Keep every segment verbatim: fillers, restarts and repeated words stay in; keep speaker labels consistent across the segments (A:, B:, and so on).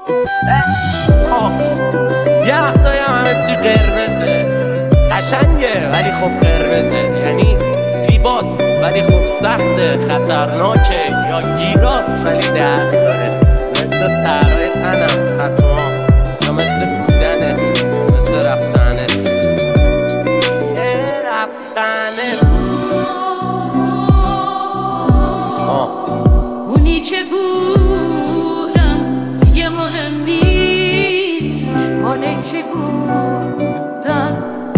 A: یه وقتایی هم همه چی قرمزه، قشنگه ولی خب قرمزه، یعنی زیباست ولی خب سخته، خطرناکه یا گیلاس ولی درد داره، مثل طرای تنم، تتوام، یا مثل بودنت، مثل رفتنت رفتنت
B: اونی که بودم یه مهم نیست، ماله که بودم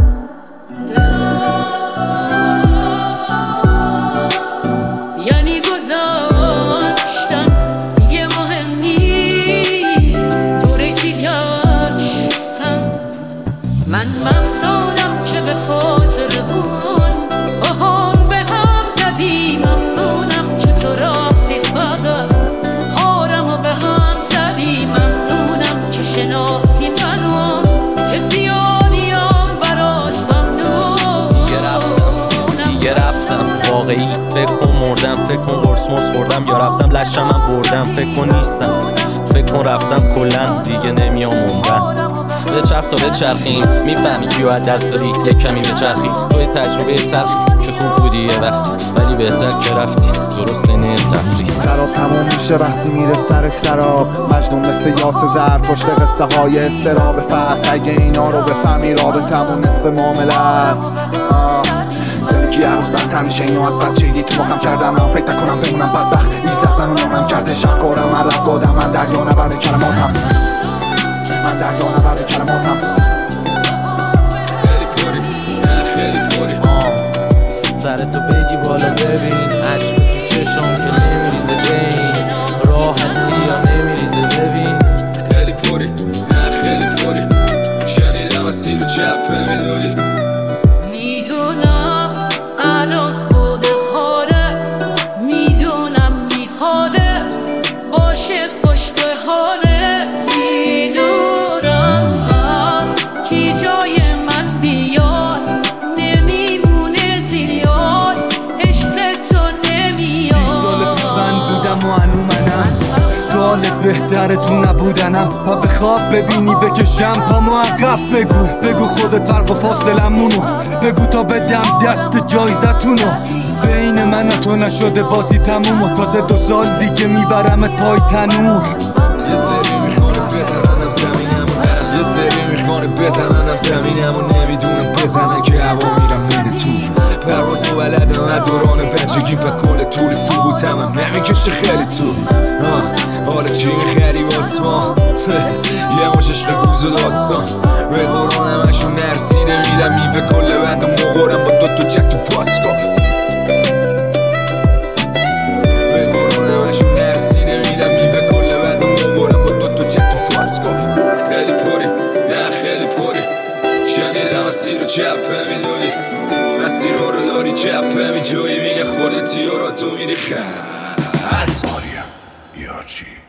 B: یعنی گذاشتم یه مهم نیست، دوره کی گشتم. من ممنونم که به خاطر اون باهام به هم زدی، ممنونم که تو راستی فقط آرم و به هم زدی، ممنونم که شناختی منو که زیادیم برات ممنونم.
A: دیگه رفتم واقعی، فکر کن مردم، فکر کن قرص مرس خوردم یا رفتم لشم من بردم، فکر کن نیستم، فکر کن رفتم کلن دیگه نمیام عمرم. به چرخ تا به چرخیم میفهمی کیو از دست داری، یک کمی به چرخی توی تجربه تلخی که خوب بودی یه وقت ولی بهتر که رفتی، درست نه تفریح.
C: سراب تموم میشه وقتی میره سرت دراب، مجنون مثل یاس زر پشت قصه های استراب فصل، اگه اینا رو بفهمی رابطمون نصف معامله است. زندگی هر روز بدتر میشه، اینو از بچگی تو مخم کردم، من فکر نکنم بمونم بدبخت، نیزت منو نامم کرده شفقارم، من رب گادم، من دریا نبرد کلماتم، من دریا نبرد کلماتم.
A: خیلی پری، خیلی پری سرتو بگی بالا ببین، عشق تو چشام که نمیریزه بین، راحتی یا نمیریزه ببین.
D: خیلی پری، خیلی پری شنیدم از تیر و چپه میدونی،
B: میدونم الان خود خارت، میدونم میخوادت باشه خوش به حالت، میدونم کی جای من بیاد نمیمونه زیاد، عشق تو نمیاد.
E: سی سال پیش من بودم و هنو منم، حالت بهتره تو نبودنم، پا بخواب ببینی بکشم پامو عقب، بگو بگو خودت فرق و فاصلمونو، بگو تا بدم دست جایزتونو، بین من و تو نشده بازی تموم و تازه دو سال دیگه میبرمت پای تنور.
D: یه سری میخوانه بزننم زمینمو نرم، یه سری میخوانه بزننم زمینمو نمیدونم بزنن که هوا میرم میره تو، پرواز و بلدم از دوران بچگی به کل طول سقوطم هم نمیکشه خیلی تو. حالا چی میخری واسه ما یه مش عشق گوز و داستان، به دوران همشون نرسیده میدم میوه کل بند و مقارم با دوتو جک تو پاسکا، به دوران همشون نرسیده میدم میوه کل بند و مقارم با دوتو جک تو پاسکا. خیلی پری، نه خیلی پری شنیدم از تیر و چپه میدونی، مسیر رو داری چپه میجوی، میگه خودتی و را تو میری خط.
F: یا چی؟